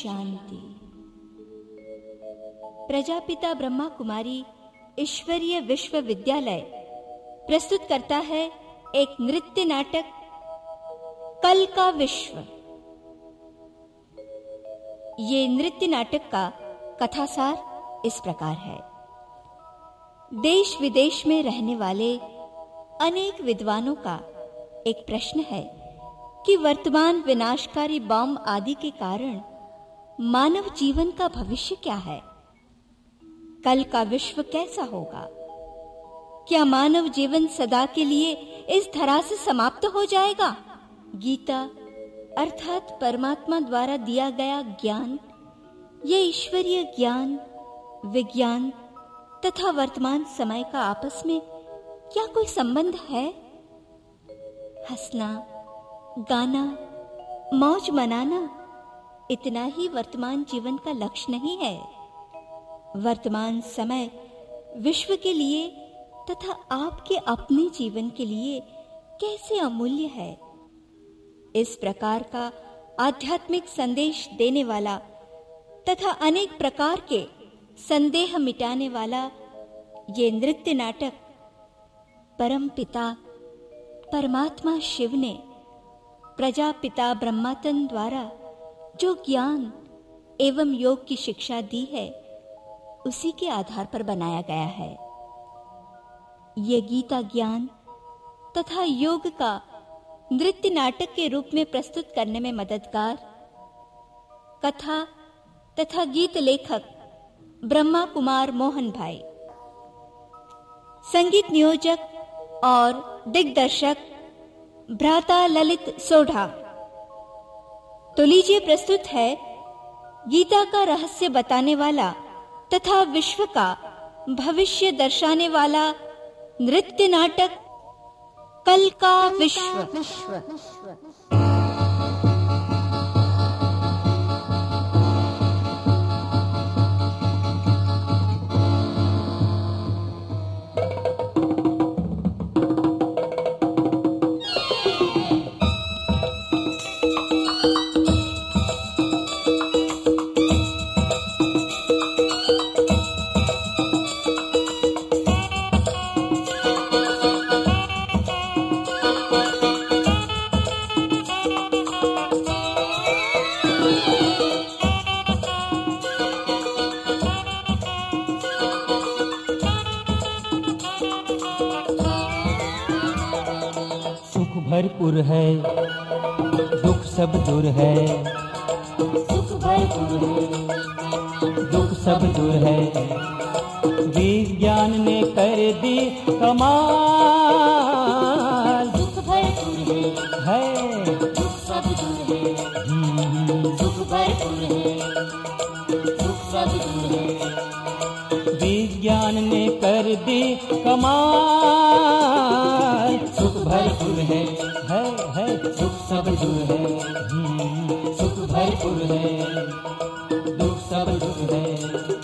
शांति। प्रजापिता ब्रह्मा कुमारी ईश्वरीय विश्वविद्यालय प्रस्तुत करता है एक नृत्य नाटक कल का विश्व। ये नृत्य नाटक का कथासार इस प्रकार है। देश विदेश में रहने वाले अनेक विद्वानों का एक प्रश्न है कि वर्तमान विनाशकारी बम आदि के कारण मानव जीवन का भविष्य क्या है? कल का विश्व कैसा होगा? क्या मानव जीवन सदा के लिए इस धरा से समाप्त हो जाएगा? गीता अर्थात परमात्मा द्वारा दिया गया ज्ञान, ये ईश्वरीय ज्ञान, विज्ञान तथा वर्तमान समय का आपस में क्या कोई संबंध है? हंसना, गाना, मौज मनाना इतना ही वर्तमान जीवन का लक्ष्य नहीं है। वर्तमान समय विश्व के लिए तथा आपके अपने जीवन के लिए कैसे अमूल्य है। इस प्रकार का आध्यात्मिक संदेश देने वाला तथा अनेक प्रकार के संदेह मिटाने वाला ये नृत्य नाटक परम पिता परमात्मा शिव ने प्रजापिता ब्रह्मातन द्वारा जो ज्ञान एवं योग की शिक्षा दी है, उसी के आधार पर बनाया गया है। ये गीता ज्ञान तथा योग का नृत्य नाटक के रूप में प्रस्तुत करने में मददगार कथा तथा गीत लेखक ब्रह्मा कुमार मोहन भाई, संगीत नियोजक और दिग्दर्शक भ्राता ललित सोढ़ा। तो लीजिए प्रस्तुत है गीता का रहस्य बताने वाला तथा विश्व का भविष्य दर्शाने वाला नृत्य नाटक कल का विश्व। भरपूर है, दुख सब दूर है। सुख भरपूर है, दुख सब दूर है। विज्ञान ने कर दी कमाल। सुख भरपूर है, दुख सब दूर है। सुख भरपूर है, दुख सब दूर है। विज्ञान ने कर दी कमाल। सुख भरपूर है, सुख सब दूर है। सुख भरपूर है, दुख सब दूर है।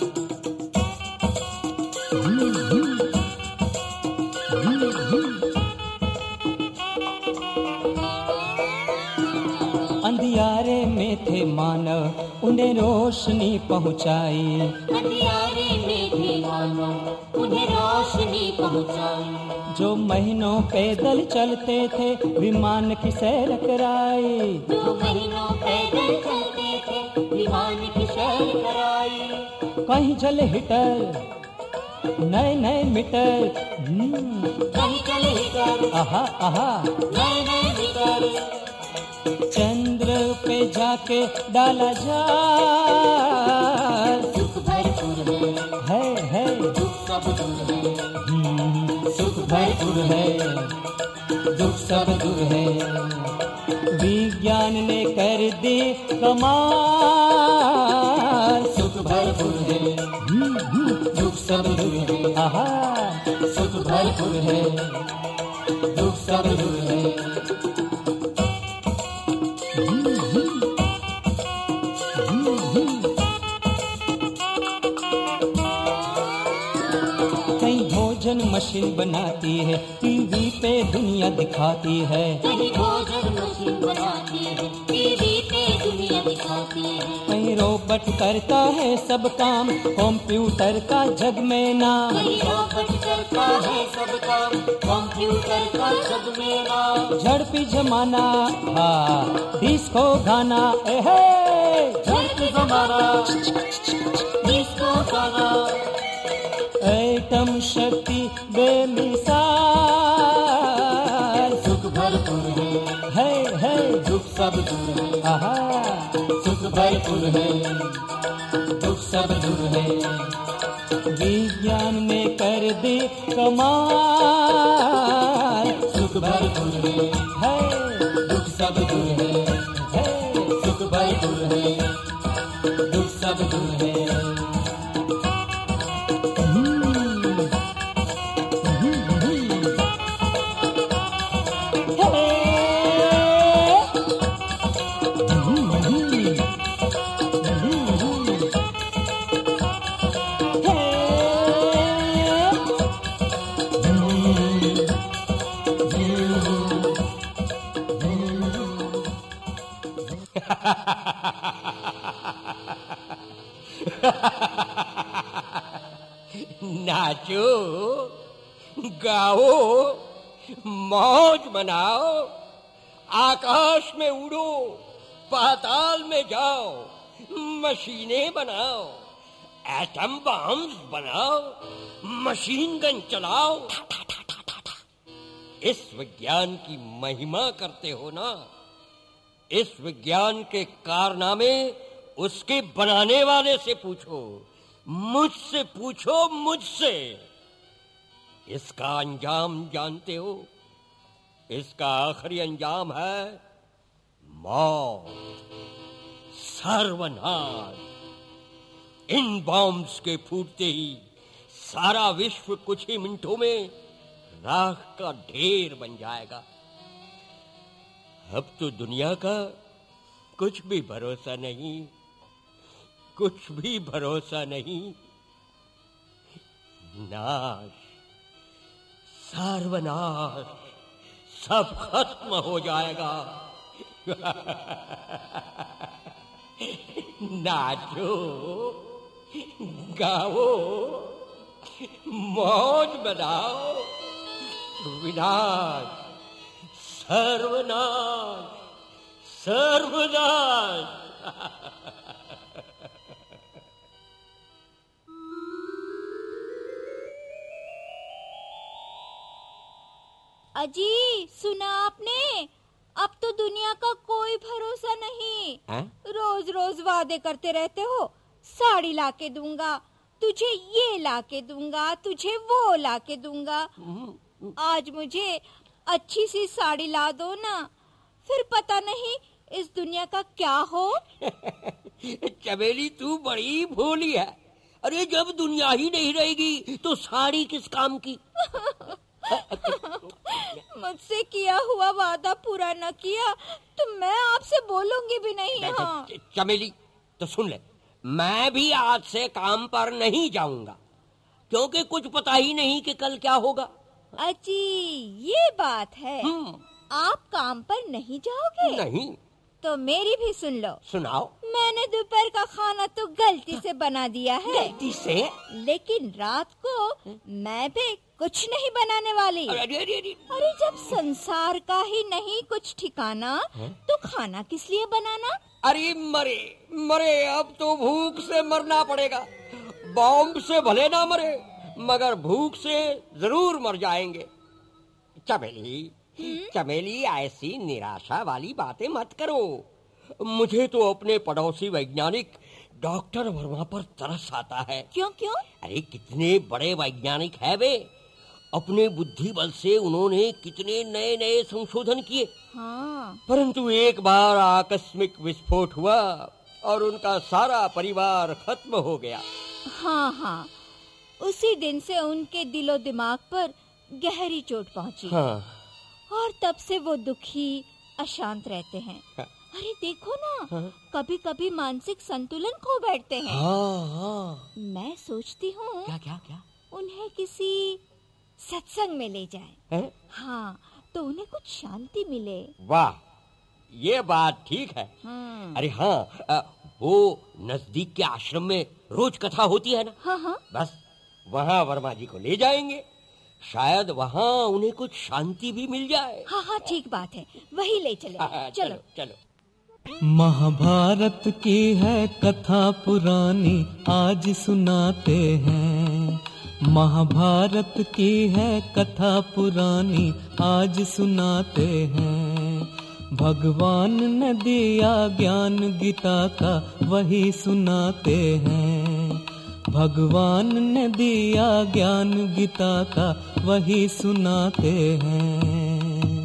अंधियारे में थे मानव, उन्हें रोशनी पहुंचाई। अंधियारे में थे मानव, उन्हें रोशनी पहुंचाई। जो महीनों पैदल चलते थे, विमान की सैर कराई। जो महीनों पैदल चलते थे, विमान की सैर कराई। कहीं जले हिटर, नए नए मीटर। कहीं चले हिटर, आहा आहा, नए नए मीटर। चंद्र पे जाके डाला जा। सुख भरपूर है, दुख सब दूर है। सुख भरपूर है, दुख सब दूर है। विज्ञान ने कर दी कमाल। सुख भरपूर है, दुख सब दूर है। आहा, सुख भरपूर है, दुख सब दूर है। भोजन मशीन बनाती है, टीवी पे दुनिया दिखाती है। कहीं भोजन मशीन बनाती है, टीवी पे दुनिया दिखाती है। कहीं रोबोट करता है सब काम, कंप्यूटर का जग में नाम। रोबोट करता है सब काम, कंप्यूटर का जग में नाम। झड़पी जमाना, हाँ डिस्को गाना, झड़पी जमाना, डिस्को गाना। एटम शक्ति बेमिसाल, सुख भरपूर है दुख सब दूर है। आहा सुख भरपूर है, दुख सब दूर है। विज्ञान ने कर दी कमाल, सुख भरपूर है, दुख सब दूर है। सुख भरपूर है, दुख सब दूर है। नाचो, गाओ, मौज मनाओ, आकाश में उड़ो, पाताल में जाओ, मशीनें बनाओ, एटम बम्स बनाओ, मशीन गन चलाओ। इस विज्ञान की महिमा करते हो ना? इस विज्ञान के कारनामे उसके बनाने वाले से पूछो, मुझसे पूछो, मुझसे। इसका अंजाम जानते हो? इसका आखिरी अंजाम है मौत, सर्वनाश। इन बॉम्ब्स के फूटते ही सारा विश्व कुछ ही मिनटों में राख का ढेर बन जाएगा। अब तो दुनिया का कुछ भी भरोसा नहीं, कुछ भी भरोसा नहीं। नाश, सर्वनाश, सब खत्म हो जाएगा। नाचो, गाओ, मौज बनाओ, विनाश, सर्वनाश, सर्वनाश। अजी, सुना आपने? अब तो दुनिया का कोई भरोसा नहीं। रोज रोज वादे करते रहते हो, साड़ी लाके दूंगा, तुझे ये लाके दूंगा, तुझे वो लाके दूंगा। आज मुझे अच्छी सी साड़ी ला दो ना, फिर पता नहीं इस दुनिया का क्या हो। चमेली, तू बड़ी भोली है। अरे जब दुनिया ही नहीं रहेगी तो साड़ी किस काम की? मुझसे किया हुआ वादा पूरा न किया तो मैं आपसे बोलूंगी भी नहीं। हाँ। चमेली, तो सुन ले, मैं भी आज से काम पर नहीं जाऊंगा, क्योंकि कुछ पता ही नहीं कि कल क्या होगा। अजी, ये बात है। आप काम पर नहीं जाओगे? नहीं। तो मेरी भी सुन लो। सुनाओ। मैंने दोपहर का खाना तो गलती से बना दिया है। गलती से? लेकिन रात को मैं भी कुछ नहीं बनाने वाली। अरे जब संसार का ही नहीं कुछ ठिकाना तो खाना किस लिए बनाना? अरे मरे मरे, अब तो भूख से मरना पड़ेगा। बॉम्ब से भले ना मरे, मगर भूख से जरूर मर जाएंगे। चमेली, चमेली, ऐसी निराशा वाली बातें मत करो। मुझे तो अपने पड़ोसी वैज्ञानिक डॉक्टर वर्मा पर तरस आता है। क्यों क्यों? अरे कितने बड़े वैज्ञानिक है वे। अपने बुद्धि बल से उन्होंने कितने नए नए संशोधन किए। हाँ। परंतु एक बार आकस्मिक विस्फोट हुआ और उनका सारा परिवार खत्म हो गया। हाँ हाँ, उसी दिन से उनके दिलो दिमाग पर गहरी चोट पहुंची। हाँ। और तब से वो दुखी, अशांत रहते हैं। हाँ। अरे देखो ना, हाँ। कभी कभी मानसिक संतुलन खो बैठते हैं। हाँ, हाँ। मैं सोचती हूँ क्या क्या क्या? उन्हें किसी सत्संग में ले जाएं। है? हाँ, तो उन्हें कुछ शांति मिले। वाह, ये बात ठीक है। अरे हाँ, वो नजदीक के आश्रम में रोज कथा होती है ना। हाँ हाँ। बस वहाँ वर्मा जी को ले जाएंगे, शायद वहाँ उन्हें कुछ शांति भी मिल जाए। हाँ हाँ ठीक बात है, वही ले चले। चलो चलो। महाभारत की है कथा पुरानी आज सुनाते हैं। महाभारत की है कथा पुरानी आज सुनाते हैं। भगवान ने दिया ज्ञान गीता का वही सुनाते हैं। भगवान ने दिया ज्ञान गीता का वही सुनाते हैं।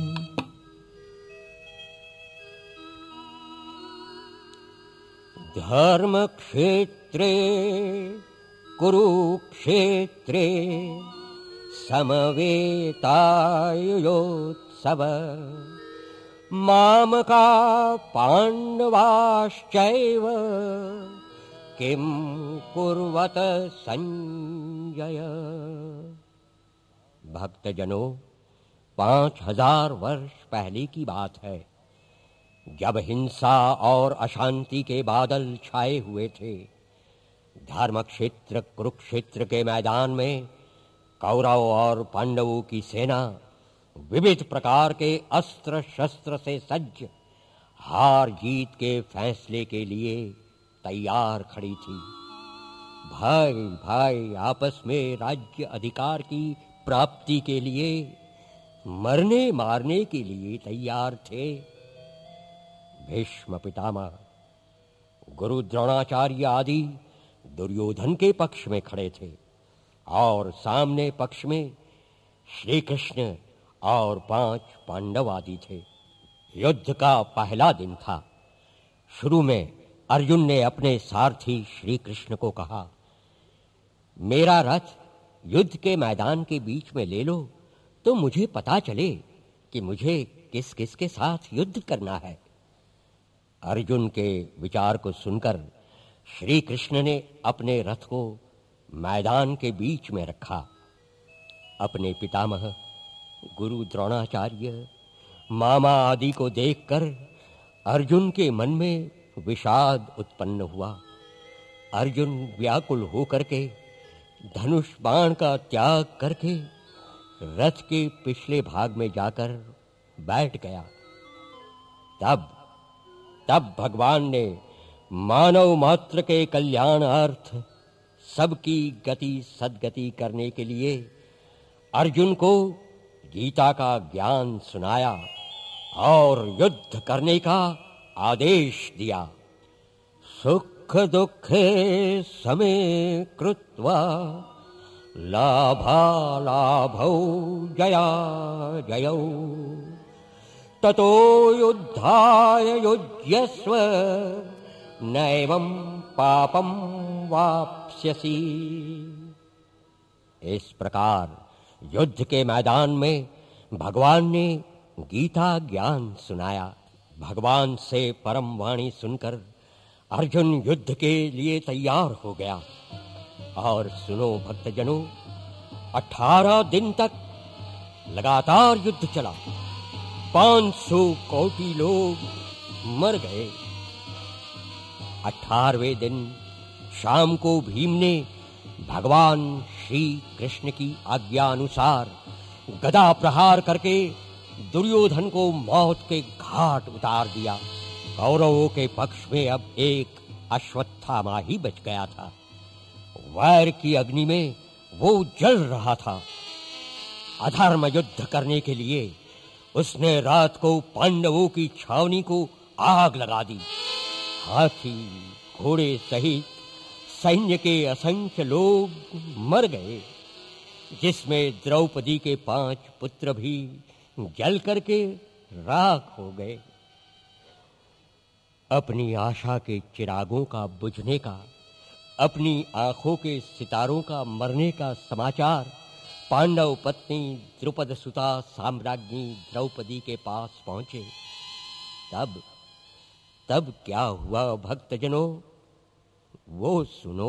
धर्म क्षेत्रे कुरुक्षेत्रे समवेतायुयोत्सव मामका पांडवाश्चैव किं कुर्वत संजय। भक्तजनों, 5000 वर्ष पहले की बात है, जब हिंसा और अशांति के बादल छाए हुए थे। धर्म क्षेत्र कुरुक्षेत्र के मैदान में कौरव और पांडवों की सेना विविध प्रकार के अस्त्र शस्त्र से सज्ज हार जीत के फैसले के लिए तैयार खड़ी थी। भाई भाई आपस में राज्य अधिकार की प्राप्ति के लिए मरने मारने के लिए तैयार थे। भीष्म पितामह, गुरु द्रोणाचार्य आदि दुर्योधन के पक्ष में खड़े थे और सामने पक्ष में श्री कृष्ण और 5 पांडव आदि थे। युद्ध का पहला दिन था। शुरू में अर्जुन ने अपने सारथी श्री कृष्ण को कहा, मेरा रथ युद्ध के मैदान के बीच में ले लो तो मुझे पता चले कि मुझे किस किस के साथ युद्ध करना है। अर्जुन के विचार को सुनकर श्री कृष्ण ने अपने रथ को मैदान के बीच में रखा। अपने पितामह गुरु द्रोणाचार्य, मामा आदि को देखकर अर्जुन के मन में विषाद उत्पन्न हुआ। अर्जुन व्याकुल होकर के धनुष बाण का त्याग करके रथ के पिछले भाग में जाकर बैठ गया। तब भगवान ने मानव मात्र के कल्याणार्थ सबकी गति सद्गति करने के लिए अर्जुन को गीता का ज्ञान सुनाया और युद्ध करने का आदेश दिया। सुख दुखे समे कृत्वा लाभालाभौ जया जयौ ततो युद्धाय युज्यस्व नैवं पापं वाप्स्यसि। इस प्रकार युद्ध के मैदान में भगवान ने गीता ज्ञान सुनाया। भगवान से परम वाणी सुनकर अर्जुन युद्ध के लिए तैयार हो गया। और सुनो भक्तजनों, 18 दिन तक लगातार युद्ध चला। 500 कोटि लोग मर गए। 18वें दिन शाम को भीम ने भगवान श्री कृष्ण की आज्ञा अनुसार गदा प्रहार करके दुर्योधन को मौत के घाट उतार दिया। कौरवों के पक्ष में अब एक अश्वत्थामा ही बच गया था। वैर की अग्नि में वो जल रहा था। अधर्म युद्ध करने के लिए उसने रात को पांडवों की छावनी को आग लगा दी। हाथी घोड़े सहित सैन्य के असंख्य लोग मर गए, जिसमें द्रौपदी के 5 पुत्र भी जल करके राख हो गए। अपनी आशा के चिरागों का बुझने का, अपनी आंखों के सितारों का मरने का समाचार पांडव पत्नी द्रुपद सुता साम्राज्ञी द्रौपदी के पास पहुंचे। तब क्या हुआ भक्तजनों, वो सुनो।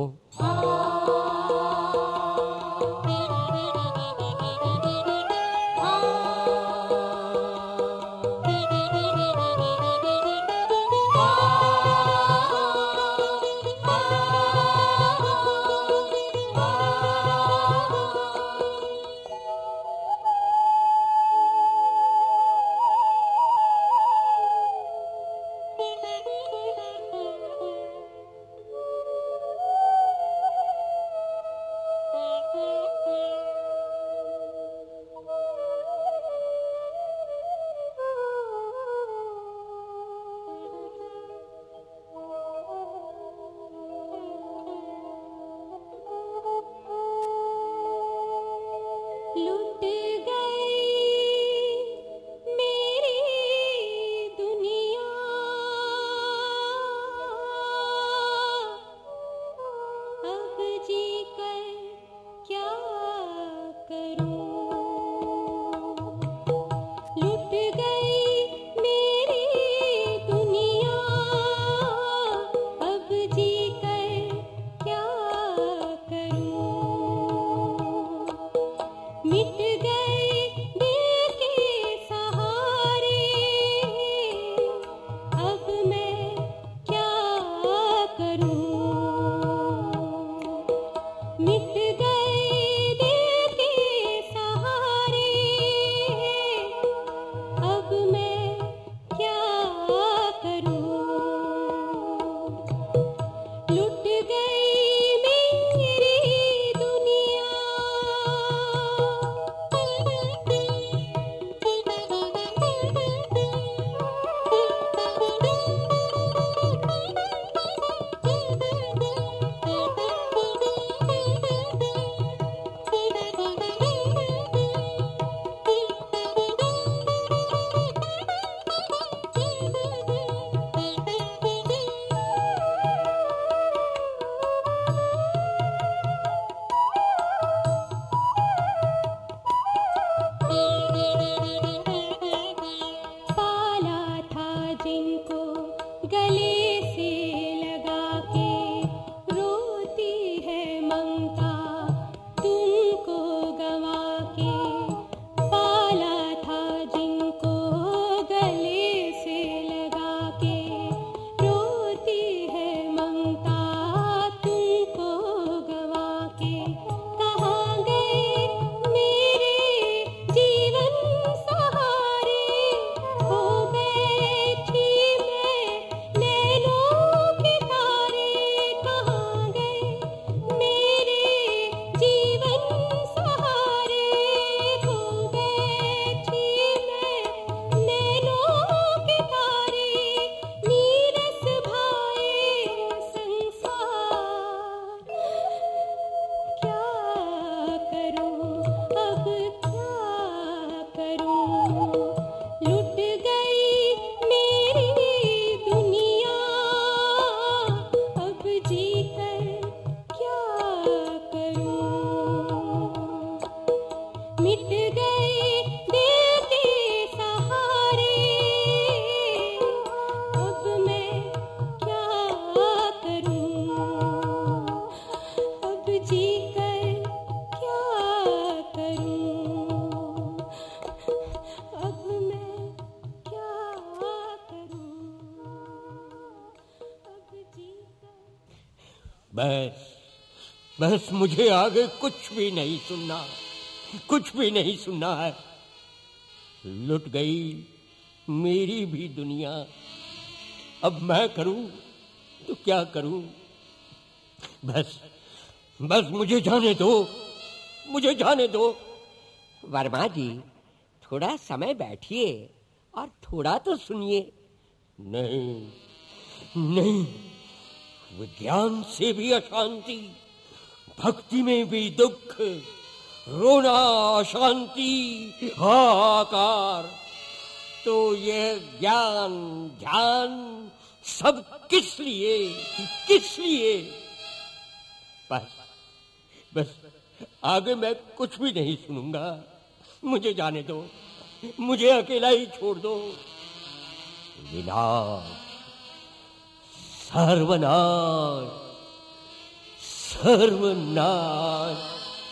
गले से लगा के रोती है ममता, तुमको गवा के पाला था जिनको, गले से लगा के रोती है ममता, तुमको गवा के। कहाँ गए मेरे जीवन सहारे, हो बैठी मैं नैनों के तारे। कहाँ गए मेरे जीवन सहारे, हो बैठी मैं नैनों के तारे। नीरस भाए संसार, क्या करूं अब क्या करूं, लुट गई मेरी दुनिया, अब जीकर क्या करूं। मिट गए दिल के सहारे, अब मैं क्या करूं, अब जीकर क्या करूं, अब मैं क्या करूं, अब जीकर। बस मुझे आगे कुछ भी नहीं सुनना, कुछ भी नहीं सुनना है। लुट गई मेरी भी दुनिया, अब मैं करूं तो क्या करूं। बस मुझे जाने दो, मुझे जाने दो। वर्मा जी, थोड़ा समय बैठिए और थोड़ा तो सुनिए। नहीं, विज्ञान से भी अशांति, भक्ति में भी दुख, रोना अशांति हाहाकार, तो ये ज्ञान ध्यान सब किस लिए, किस लिए। बस आगे मैं कुछ भी नहीं सुनूंगा, मुझे जाने दो, मुझे अकेला ही छोड़ दो। विनाश, सर्वनाश, सर्वनाश।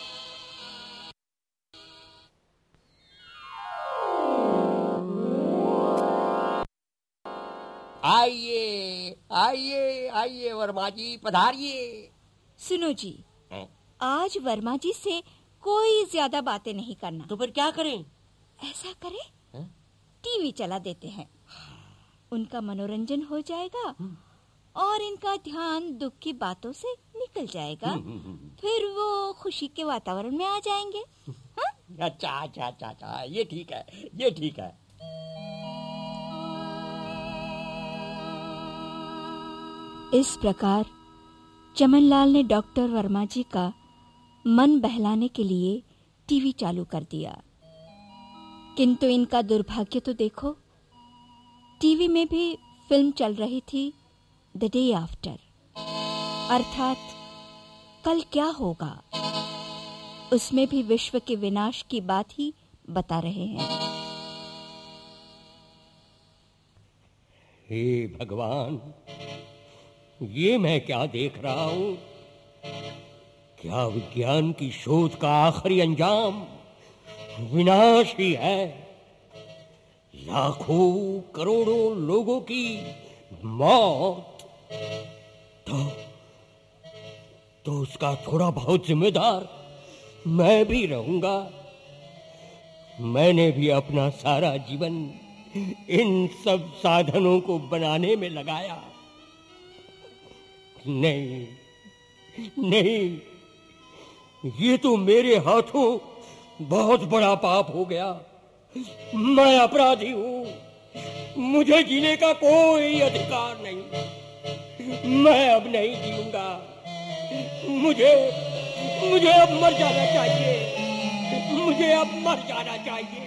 आइए आइए आइए वर्मा जी, पधारिए। सुनो जी, हैं? आज वर्मा जी से कोई ज्यादा बातें नहीं करना। तो फिर क्या करें? ऐसा करें, हैं? टीवी चला देते हैं, उनका मनोरंजन हो जाएगा और इनका ध्यान दुख की बातों से निकल जाएगा। फिर वो खुशी के वातावरण में आ जाएंगे। हाँ? अच्छा, ये ठीक है, ये ठीक है। इस प्रकार चमनलाल ने डॉक्टर वर्मा जी का मन बहलाने के लिए टीवी चालू कर दिया। किंतु इनका दुर्भाग्य तो देखो, टीवी में भी फिल्म चल रही थी द डे आफ्टर, अर्थात कल क्या होगा। उसमें भी विश्व के विनाश की बात ही बता रहे हैं। हे भगवान, ये मैं क्या देख रहा हूं? क्या विज्ञान की शोध का आखिरी अंजाम विनाश ही है? लाखों करोड़ों लोगों की मौत, तो उसका थोड़ा बहुत जिम्मेदार मैं भी रहूंगा। मैंने भी अपना सारा जीवन इन सब साधनों को बनाने में लगाया। नहीं, ये तो मेरे हाथों बहुत बड़ा पाप हो गया। मैं अपराधी हूं, मुझे जीने का कोई अधिकार नहीं। मैं अब नहीं जीऊंगा, मुझे अब मर जाना चाहिए, मुझे अब मर जाना चाहिए।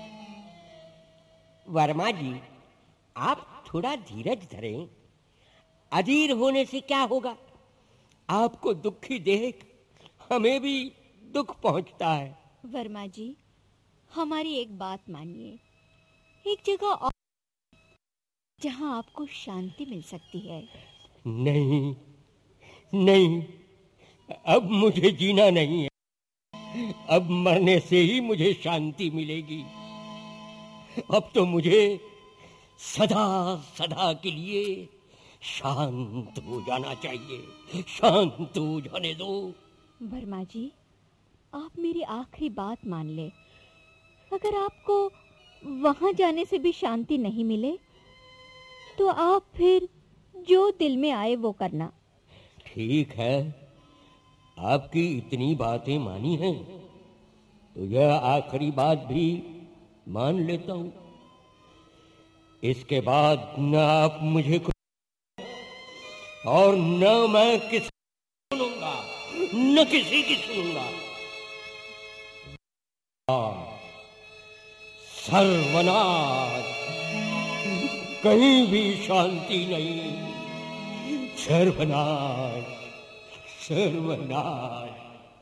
वर्मा जी, आप थोड़ा धीरज धरें। अधीर होने से क्या होगा? आपको दुखी देख हमें भी दुख पहुंचता है। वर्मा जी, हमारी एक बात मानिए। एक जगह और जहां आपको शांति मिल सकती है। नहीं नहीं, अब मुझे जीना नहीं है। अब मरने से ही मुझे शांति मिलेगी। अब तो मुझे सदा सदा के लिए शांत हो जाना चाहिए। शांत हो जाने दो। वर्मा जी, आप मेरी आखिरी बात मान ले। अगर आपको वहां जाने से भी शांति नहीं मिले तो आप फिर जो दिल में आए वो करना। ठीक है, आपकी इतनी बातें मानी हैं तो यह आखिरी बात भी मान लेता हूं। इसके बाद न आप मुझे और न मैं किसी सुनूंगा, न किसी की सुनूंगा। सर्वनाश, कहीं भी शांति नहीं। सर्वनाश, सर्वनाश।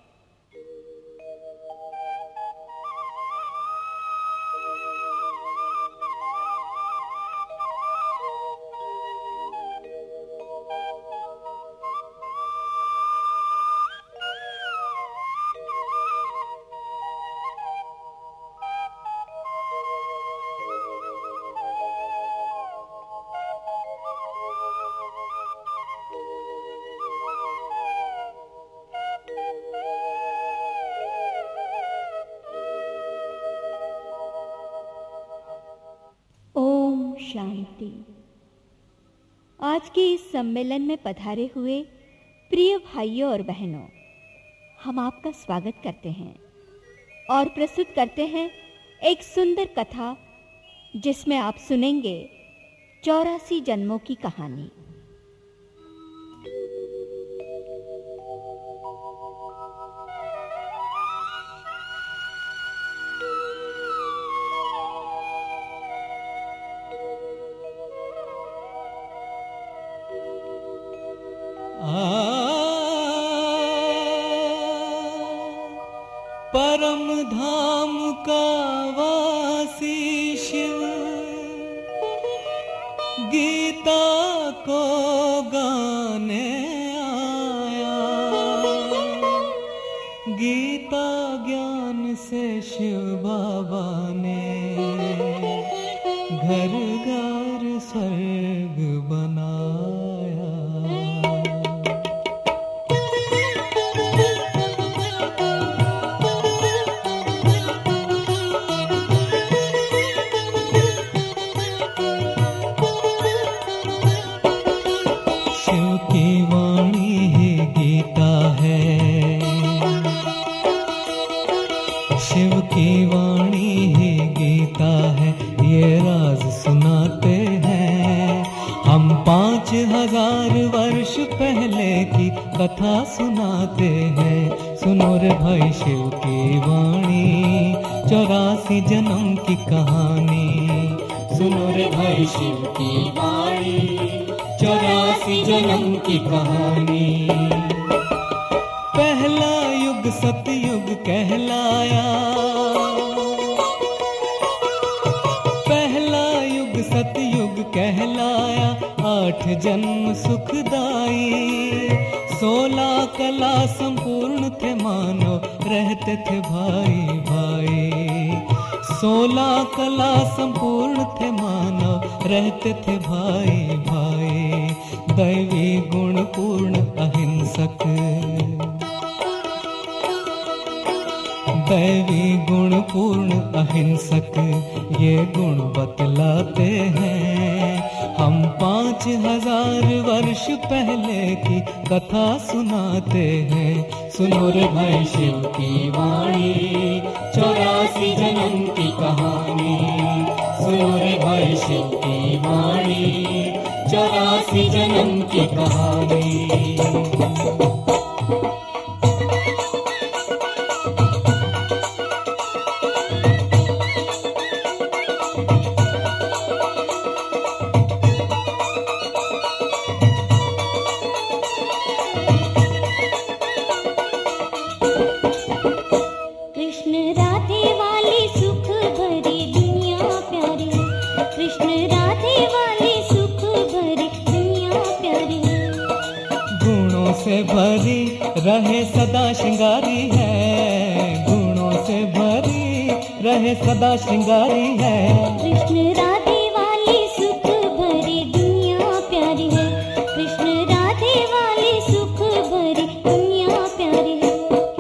शांति। आज के इस सम्मेलन में पधारे हुए प्रिय भाइयों और बहनों, हम आपका स्वागत करते हैं और प्रस्तुत करते हैं एक सुंदर कथा जिसमें आप सुनेंगे 84 जन्मों की कहानी। परम धाम का वासी शिव गीता को गाने आया। गीता ज्ञान से शिव बाबा ने घर घर स्वर्ग बनाया। शिव की वाणी ही गीता है। शिव की वाणी ही गीता है, ये राज सुनाते हैं हम 5000 वर्ष पहले की कथा सुनाते हैं। सुनो रे भाई शिव की वाणी, 84 जन्म की कहानी। सुनो रे भाई शिव की वाणी, 84 जन्म की कहानी। पहला युग सतयुग कहलाया। पहला युग सतयुग कहलाया। 8 जन्म सुखदाई। 16 कला संपूर्ण थे मानो, रहते थे भाई भाई। 16 कला संपूर्ण थे मानो, रहते थे भाई भाई। दैवी गुण पूर्ण अहिंसक। दैवी गुण पूर्ण अहिंसक, ये गुण बतलाते हैं हम 5000 वर्ष पहले की कथा सुनाते हैं। सुनो रे भाई शिव की वाणी, 84 जन्म की कहानी। सुनो रे भाई शिव की वाणी, 84 जन्म की कहानी। कृष्ण राधे वाली सुख भरी दुनिया प्यारी। कृष्ण राधे वाली से भरी रहे सदा श्रृंगारी है, गुणों से भरी रहे सदा श्रृंगारी है। कृष्ण राधे वाली सुख भरी दुनिया प्यारी है, कृष्ण राधे वाली सुख भरी दुनिया प्यारी है।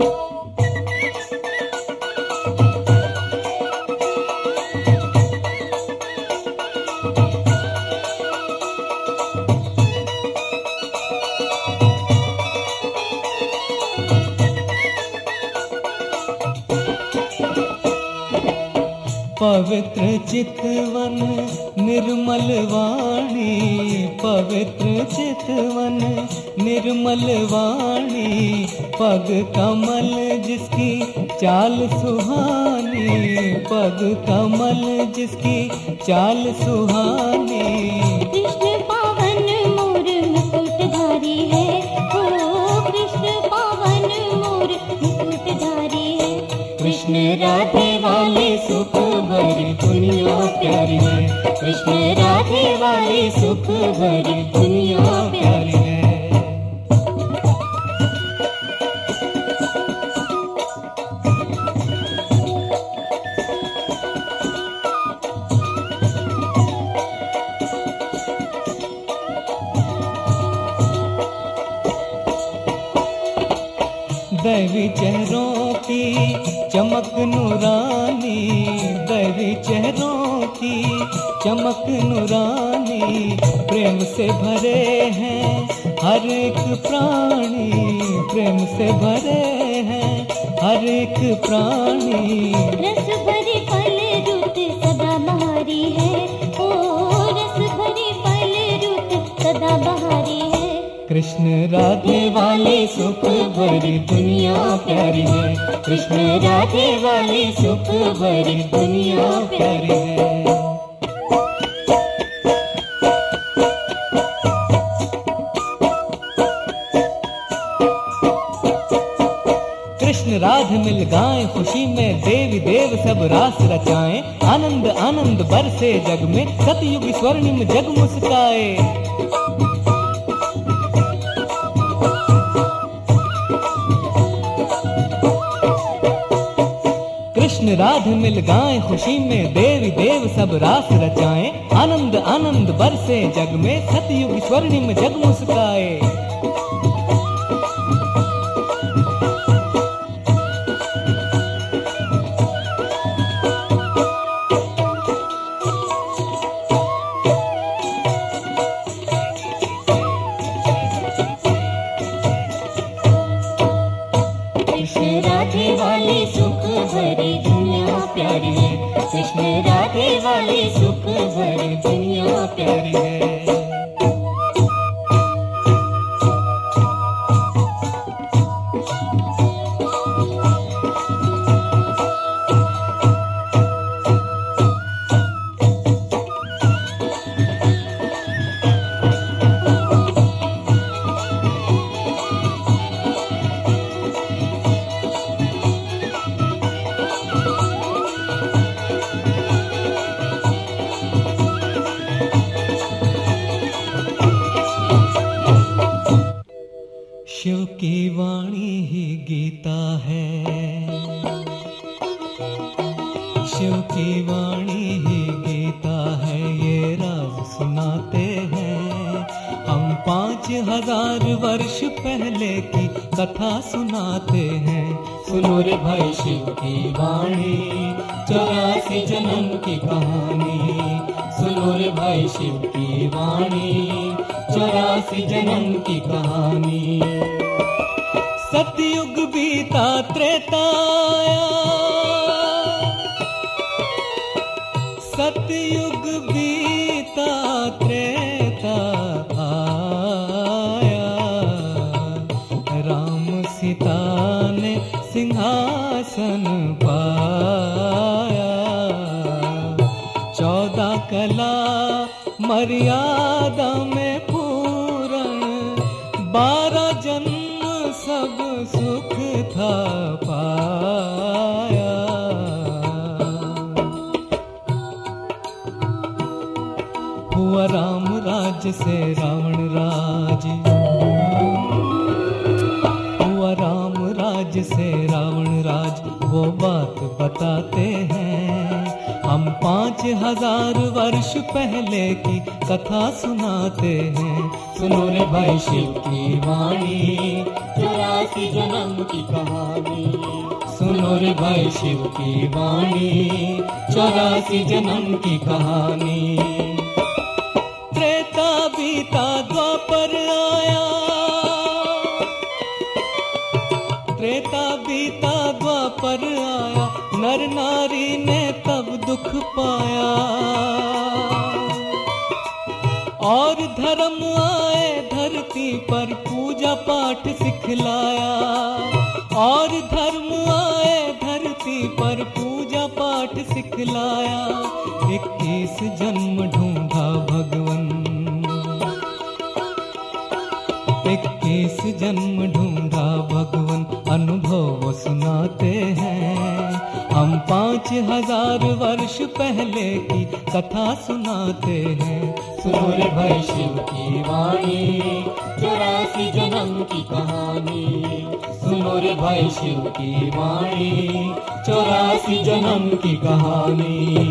पवित्र चितवन निर्मल वाणी, पवित्र चितवन निर्मल वाणी, पग कमल जिसकी चाल सुहानी, पग कमल जिसकी चाल सुहानी। कृष्ण पावन मोर मुकुटधारी है, ओ कृष्ण पावन मोर मुकुटधारी है। कृष्ण राधे वाली सुख भरी दुनिया प्यारी है, कृष्ण राधे वाली सुख भरी दुनिया प्यारी है। दैवी चेहरों की चमक नूरानी, दैवी चेहरों की चमक नूरानी, प्रेम से भरे हैं हर एक प्राणी, प्रेम से भरे हैं हर एक प्राणी। रस भरे फल रुत सदा बहारी है, ओ रस भरे फल रुत सदा बहारी है। कृष्ण राधे वाली सुख भरी दुनिया प्यारी है, कृष्ण राधे वाली सुख भरी दुनिया प्यारी है। कृष्ण राधे मिल गाएं खुशी में, देवी देव सब रास रचाएं, आनंद आनंद बरसे जग में, सतयुग स्वर्णिम जग मुस्काए। कृष्ण राधे मिल गाएं खुशी में, देवी देव सब रास रचाएं, आनंद आनंद बरसे जग में, सतयुग स्वर्णिम जग मुस्काए। कृष्ण राधे वाली सुख भरी दुनिया प्यारी है, कृष्ण राधे वाली सुख भरी दुनिया प्यारी है। शिव की वाणी ही गीता है, शिव की वाणी ही गीता है, ये राज सुनाते हैं हम 5000 वर्ष पहले की कथा सुनाते हैं। सुनो रे भाई शिव की वाणी, 84 जन्म की कहानी, सुनो रे भाई शिव की वाणी, 84 जन्म की कहानी। सतयुग बीता त्रेता आया, सतयुग बीता त्रेता आया, राम सीता ने सिंहासन पाया, 14 कला मर्यादा में पूर्ण, 12 जन्म सब सुख था पाया। हुआ राम राज्य से रावण राज, 5000 वर्ष पहले की कथा सुनाते हैं। सुनो रे भाई शिव की वाणी, 84 जन्म की कहानी। सुनो रे भाई शिव की वाणी, 84 जन्म की कहानी। त्रेता बीता द्वापर आया, त्रेता बीता द्वापर आया, नर नारी ने तब दुख पाया। और धर्म आए धरती पर, पूजा पाठ सिखलाया। और धर्म आए धरती पर, पूजा पाठ सिखलाया। 21 जन्म ढूंढा भगवन, 21 जन्म ढूंढा भगवन, अनुभव सुनाते हैं। हम 5000 वर्ष पहले की कथा सुनाते हैं। सुनो रे भाई शिव की वाणी, 84 जन्म की कहानी। सुनो रे भाई शिव की वाणी, 84 जन्म की कहानी।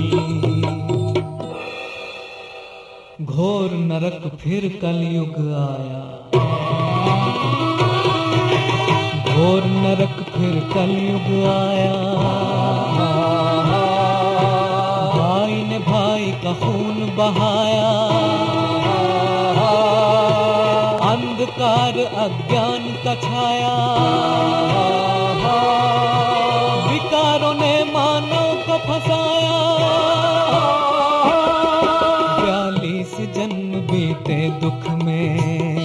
घोर नरक फिर कलयुग आया, घोर नरक फिर कलयुग आया। भाई ने भाई का खून बहाया, अंधकार अज्ञान का छाया। विकारों ने मानव को फंसाया। 42 जन्म बीते दुख में,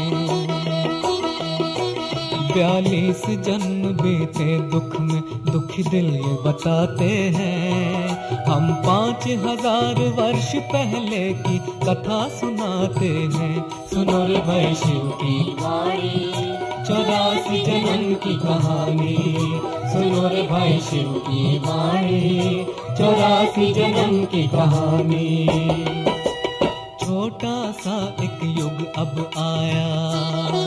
42 जन्म बीते दुख में, दुखी दिल ये बताते हैं। हम 5000 वर्ष पहले की कथा सुनाते हैं। सुनो रे भाई शिव की वाणी, 84 जन्म की कहानी। सुनो रे भाई शिव की वाणी, 84 जन्म की कहानी। छोटा सा एक युग अब आया,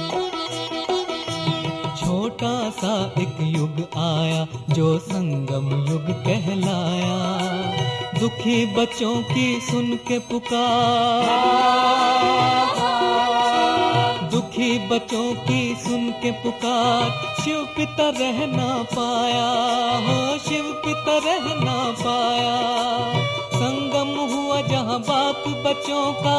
छोटा सा एक युग आया, जो संगम युग कहलाया। दुखी बच्चों की सुन के पुकार, दुखी बच्चों की सुन के पुकार, शिव पिता रह ना पाया, हो शिव पिता रह ना पाया। संगम हुआ जहाँ बाप बच्चों का,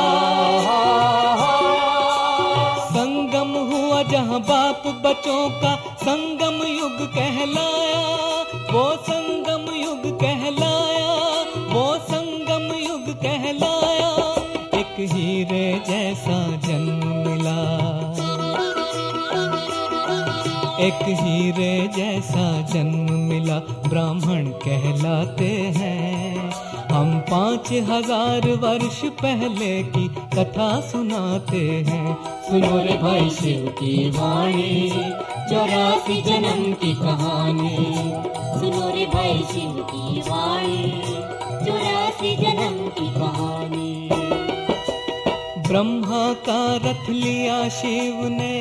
संगम हुआ जहाँ बाप बच्चों का, संगम युग कहलाया, वो संगम युग कहलाया, वो संगम युग कहलाया। एक हीरे जैसा जन्म मिला, एक हीरे जैसा जन्म मिला, ब्राह्मण कहलाते हैं। हम 5000 वर्ष पहले की कथा सुनाते हैं। सुनो रे भाई शिव की वाणी, 84 जन्म की कहानी। सुनो रे भाई शिव की वाणी, 84 जन्म की कहानी। ब्रह्मा का रथ लिया शिव ने,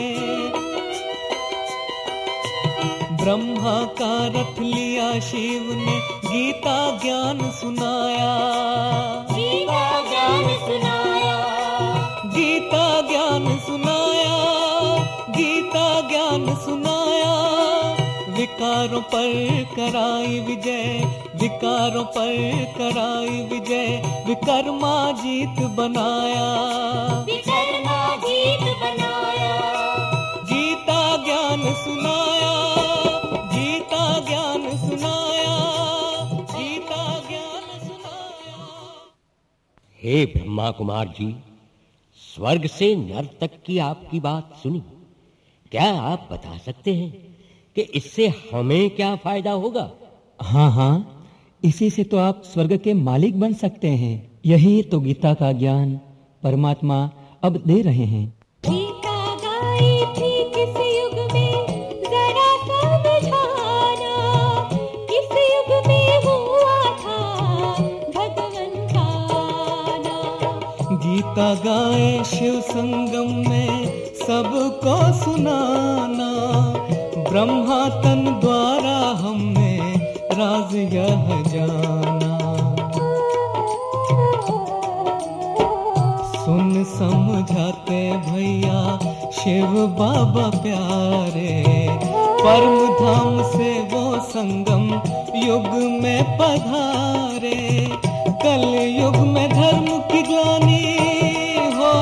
ब्रह्मा का रथ लिया शिव ने, गीता ज्ञान सुनाया, गीता ज्ञान सुनाया, गीता ज्ञान सुनाया, गीता ज्ञान सुनाया। विकारों पर कराई विजय, विकारों पर कराई विजय, विकर्मा जीत बनाया, विकर्मा जीत बनाया। गीता ज्ञान सुनाया, गीता ज्ञान सुनाया, गीता ज्ञान सुनाया। हे ब्रह्मा कुमार जी, स्वर्ग से नर तक की आपकी बात सुनी, क्या आप बता सकते हैं कि इससे हमें क्या फायदा होगा? हाँ हाँ, इसी से तो आप स्वर्ग के मालिक बन सकते हैं। यही तो गीता का ज्ञान परमात्मा अब दे रहे हैं। गीता गाई थी किस युग में, जरा समझाना, किस युग में हुआ था भगवन का आना। गीता गाए शिव संगम में सबको सुनाना, ब्रह्मा तन द्वारा हमने राज यह जाना। समझाते भैया शिव बाबा प्यारे, परम धाम से वो संगम युग में पधारे। कल युग में धर्म की ग्लानि हो,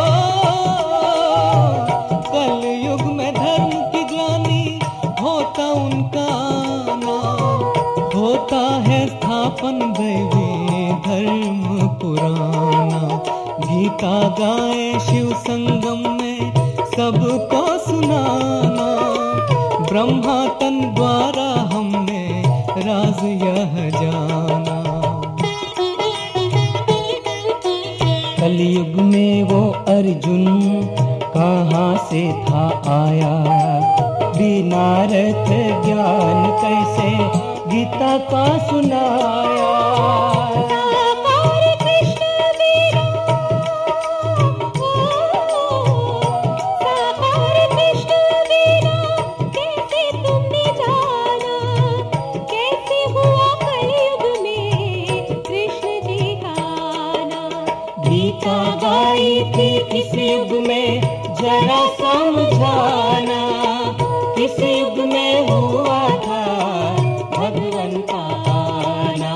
कल युग में धर्म की ग्लानि होता उनका आना, होता है स्थापन दैवी धर्म पुराना। गीता गाए शिव संगम में सबको सुनाना, ब्रह्मा तन द्वारा हमने राज यह जाना। कलयुग में वो अर्जुन कहाँ से था आया, बिना रथ ज्ञान कैसे गीता का सुनाया। गीता गाई थी किस युग में जरा समझाना, किस युग में हुआ था भगवान का आना।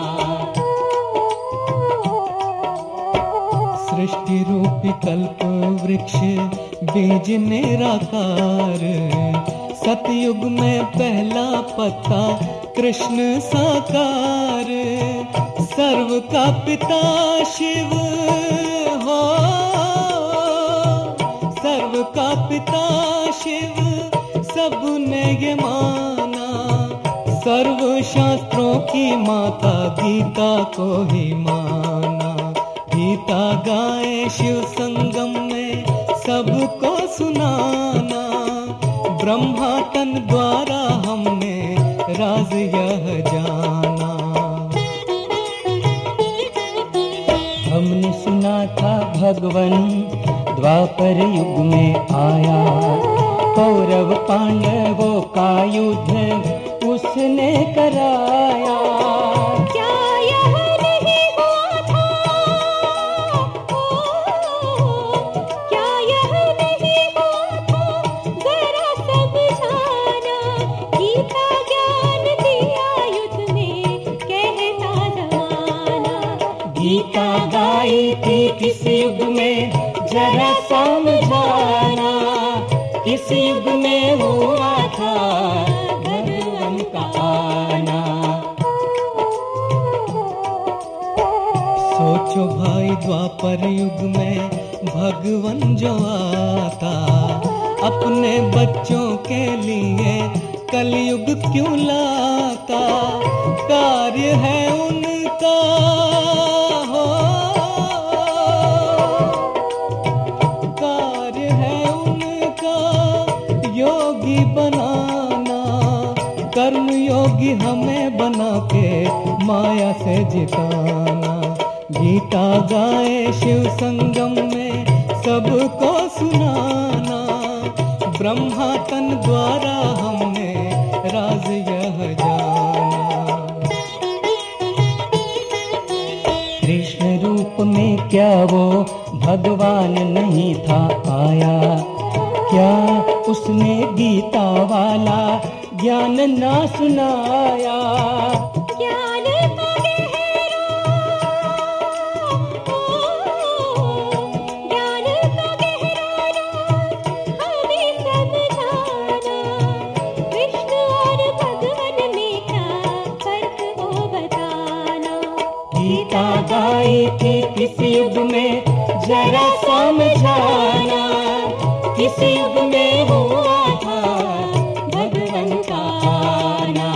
सृष्टि रूपी कल्प वृक्ष बीज निराकार, सतयुग में पहला पत्ता कृष्ण साकार। सर्व का पिता शिव हो, सर्व का पिता शिव सबने ये माना। सर्व शास्त्रों की माता गीता को ही माना। गीता गाए शिव संगम में सबको सुनाना, ब्रह्मा तन द्वारा हमने राज यह जाना। हमने सुना था भगवान द्वापर युग में आया, कौरव पांडवों का युद्ध उसने कराया। क्या यह नहीं हुआ था, क्या यह नहीं हुआ था, जरा समझाना। गीता ज्ञान दिया युद्ध में कहता जमाना। गीता गाई थी किस युग में जरा समझाना, किस युग में हुआ था भगवान का आना। सोचो भाई द्वापर युग में भगवान जो आता, अपने बच्चों के लिए कलयुग क्यों लाता। कार्य है उनका हो, कार्य है उनका योगी बनाना। कर्म योगी हमें बना के माया से जिताना। गीता गाए शिव संगम में सबको सुनाना, ब्रह्मा तन द्वारा हमने राज यह जाना। कृष्ण रूप में क्या वो भगवान नहीं था आया, क्या उसने गीता वाला ज्ञान ना सुनाया। ज्ञान का गहरा, ज्ञान का गहरा राज हमें समझाना। कृष्ण और भगवान में क्या फर्क वो बताना। गीता गाई थी किस युग में जरा समझाना, किस युग में हुआ था भगवान का आना।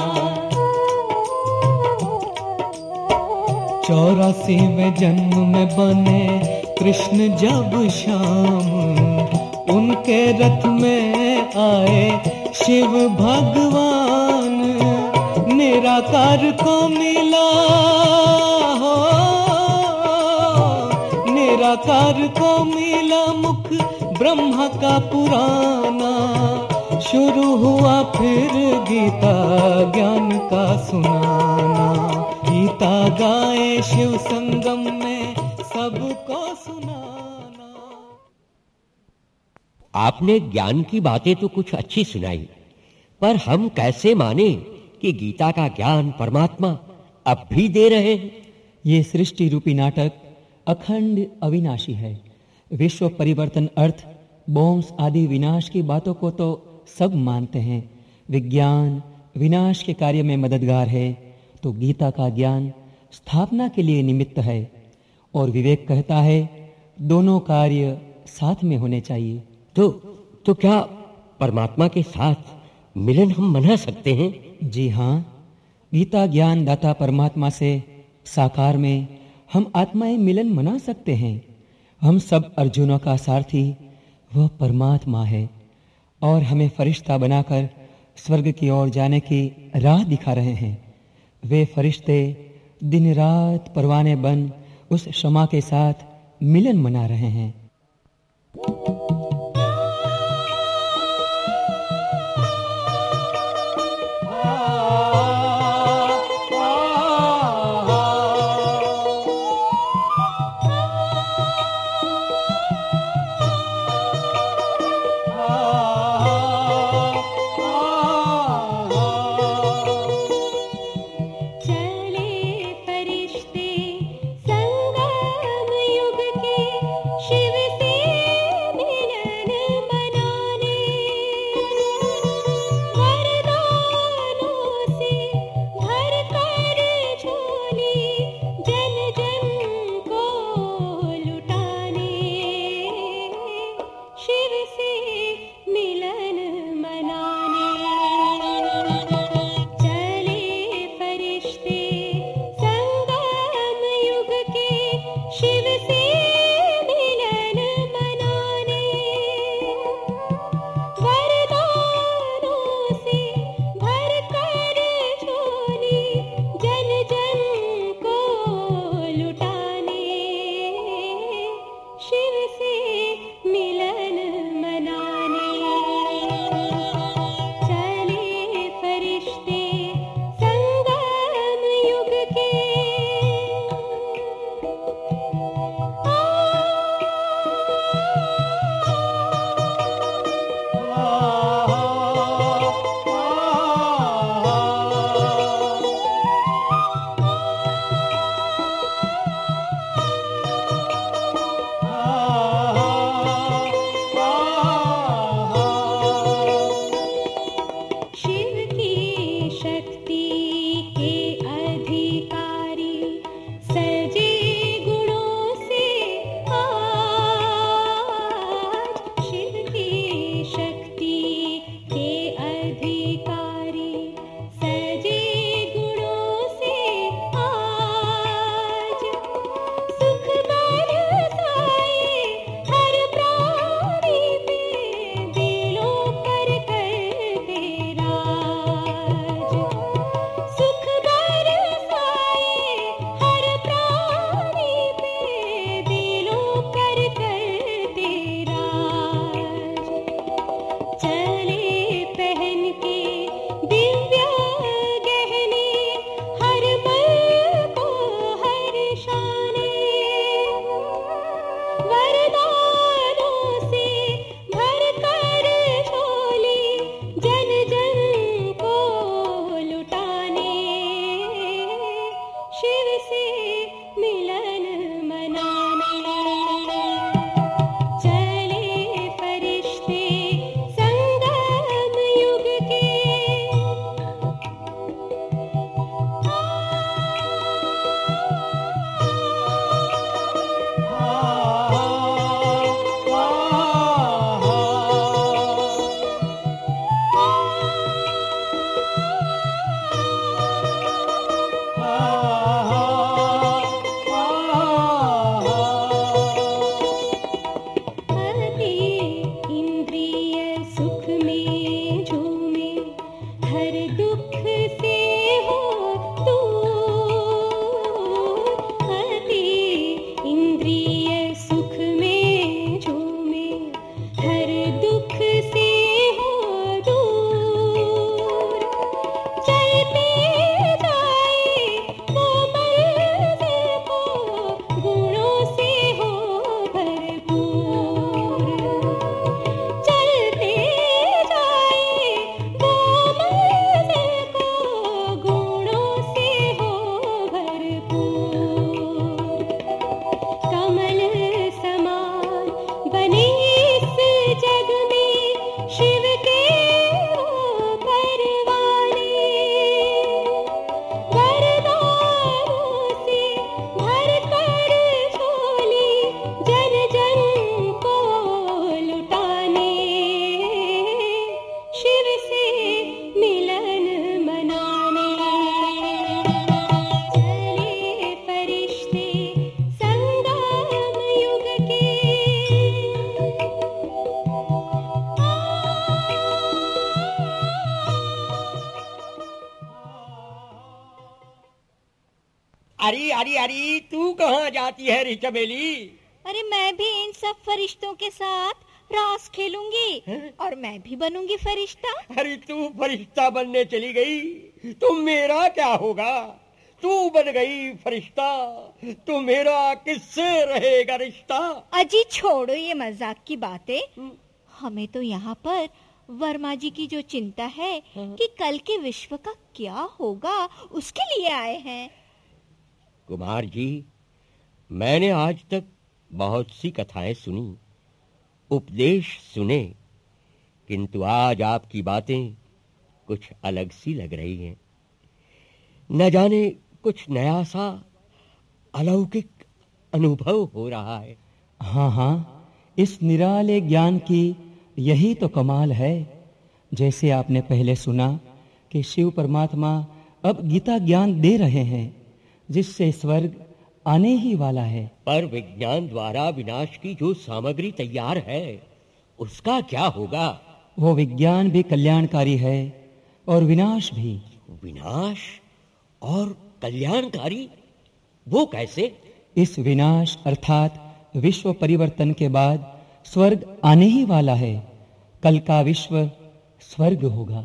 84वें जन्म में बने कृष्ण जब श्याम, उनके रथ में आए शिव भगवान। निराकार को मिला हो, निराकार को मिला मुख ब्रह्मा का पुराना। शुरू हुआ फिर गीता ज्ञान का सुनाना। गीता गाए शिव संगम में सबको सुनाना। आपने ज्ञान की बातें तो कुछ अच्छी सुनाई, पर हम कैसे माने कि गीता का ज्ञान परमात्मा अब भी दे रहे हैं? ये सृष्टि रूपी नाटक अखंड अविनाशी है। विश्व परिवर्तन, अर्थ, बोम्स आदि विनाश की बातों को तो सब मानते हैं। विज्ञान विनाश के कार्य में मददगार है, तो गीता का ज्ञान स्थापना के लिए निमित्त है। और विवेक कहता है दोनों कार्य साथ में होने चाहिए। तो क्या परमात्मा के साथ मिलन हम मना सकते हैं? जी हाँ, गीता ज्ञान दाता परमात्मा से साकार में हम आत्माएं मिलन मना सकते हैं। हम सब अर्जुनों का सारथी वह परमात्मा है और हमें फरिश्ता बनाकर स्वर्ग की ओर जाने की राह दिखा रहे हैं। वे फरिश्ते दिन रात परवाने बन उस क्षमा के साथ मिलन मना रहे हैं। शिव के ऊपर वाले वरदानों से भरकर झोली जन जन को लुटाने शिव से मिलन मनाने चले फरिश्ते संगम युग के। अरे अरे अरे, तू कहाँ जाती है रे चमेली? अरे मैं भी इन सब फरिश्तों के साथ रास खेलूंगी और मैं भी बनूंगी फरिश्ता। अरे तू फरिश्ता बनने चली गई तो मेरा क्या होगा? तू बन गई फरिश्ता तो मेरा किससे रहेगा रिश्ता? अजी छोड़ो ये मजाक की बातें। हमें तो यहाँ पर वर्मा जी की जो चिंता है कि कल के विश्व का क्या होगा उसके लिए आए हैं। कुमार जी, मैंने आज तक बहुत सी कथाएं सुनी, उपदेश सुने, किंतु आज आपकी बातें कुछ अलग सी लग रही हैं। न जाने कुछ नया सा अलौकिक अनुभव हो रहा है। हाँ हाँ, इस निराले ज्ञान की यही तो कमाल है। जैसे आपने पहले सुना कि शिव परमात्मा अब गीता ज्ञान दे रहे हैं जिससे स्वर्ग आने ही वाला है। पर विज्ञान द्वारा विनाश की जो सामग्री तैयार है उसका क्या होगा? वो विज्ञान भी कल्याणकारी है और विनाश भी। विनाश और कल्याणकारी, वो कैसे? इस विनाश अर्थात विश्व परिवर्तन के बाद स्वर्ग आने ही वाला है। कल का विश्व स्वर्ग होगा।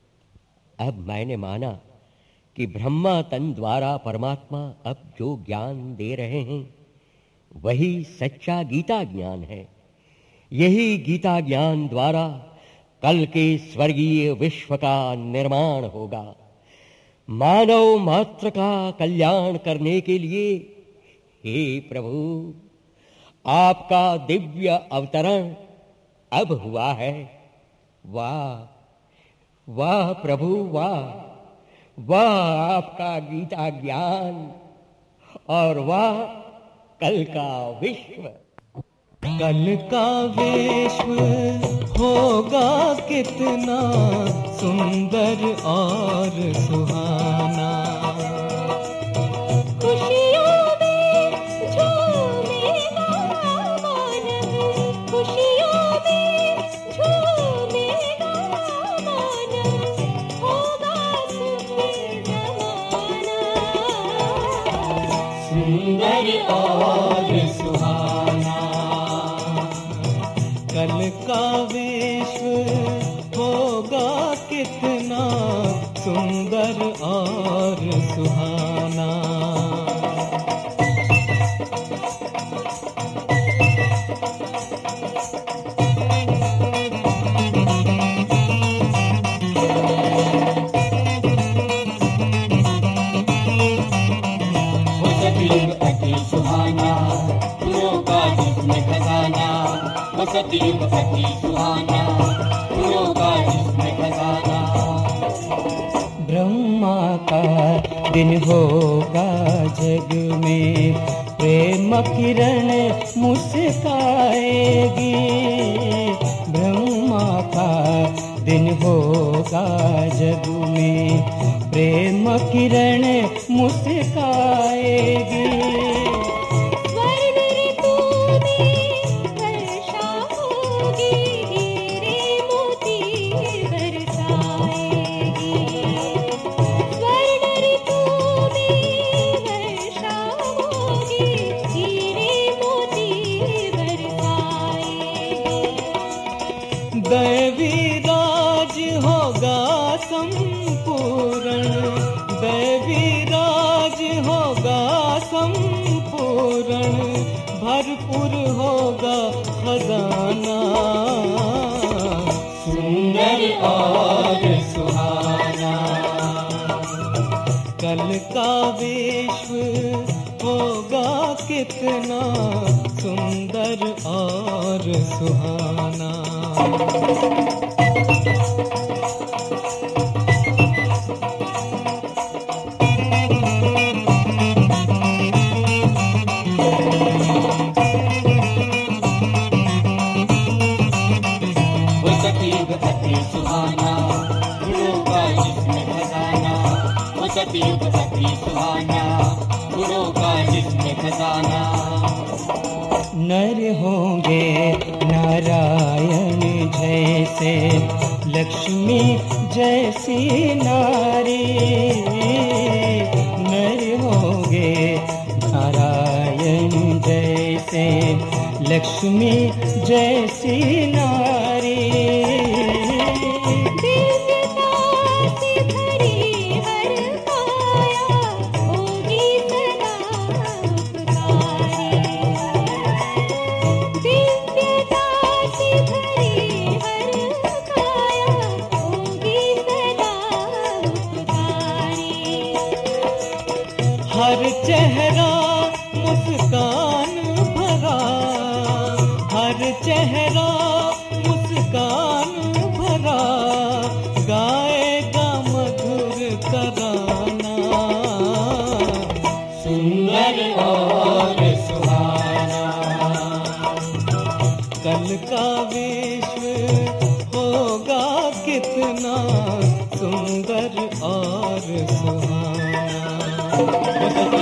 अब मैंने माना कि ब्रह्मा तन द्वारा परमात्मा अब जो ज्ञान दे रहे हैं वही सच्चा गीता ज्ञान है। यही गीता ज्ञान द्वारा कल के स्वर्गीय विश्व का निर्माण होगा। मानव मात्र का कल्याण करने के लिए हे प्रभु, आपका दिव्य अवतरण अब हुआ है। वाह वाह प्रभु वाह, वाह आपका गीता ज्ञान और वाह कल का विश्व। कल का विश्व होगा कितना सुंदर और सुहाना। खुशियों में झूमेगा मानव, खुशियों में झूमेगा मानव, होगा सुखी जमाना। सुंदर और सुहाना। कल का विश्व होगा कितना सुंदर और सुहाना। अति सुहाना, फूलों का जिसमें खजाना। सतयुग अति सुहाना, फूलों का जिसमें खजाना। ब्रह्मा का दिन होगा जग में, प्रेम किरण मुस्काएगी। ब्रह्मा का दिन होगा जग में, प्रेम किरण मुस्काएगी। दैवी राज होगा संपूर्ण, दैवी राज होगा संपूर्ण, भरपूर होगा खजाना। सुंदर और सुहाना। कल का विश्व होगा कितना सुंदर और सुहाना। सतयुग अति सुहाना, गुणों का जिसमें खजाना, वो सतयुग अति सुहाना, गुणों का जिसमें खजाना। नर होंगे नारायण जैसे, लक्ष्मी जैसी नारी। नर होंगे नारायण जैसे, लक्ष्मी जैसी नारी। हर चेहरा मुस्कान भरा, हर चेहरा मुस्कान भरा, गाएगा मधुर तराना। सुंदर और सुहाना, कल का विश्व होगा कितना सुंदर और सुहाना।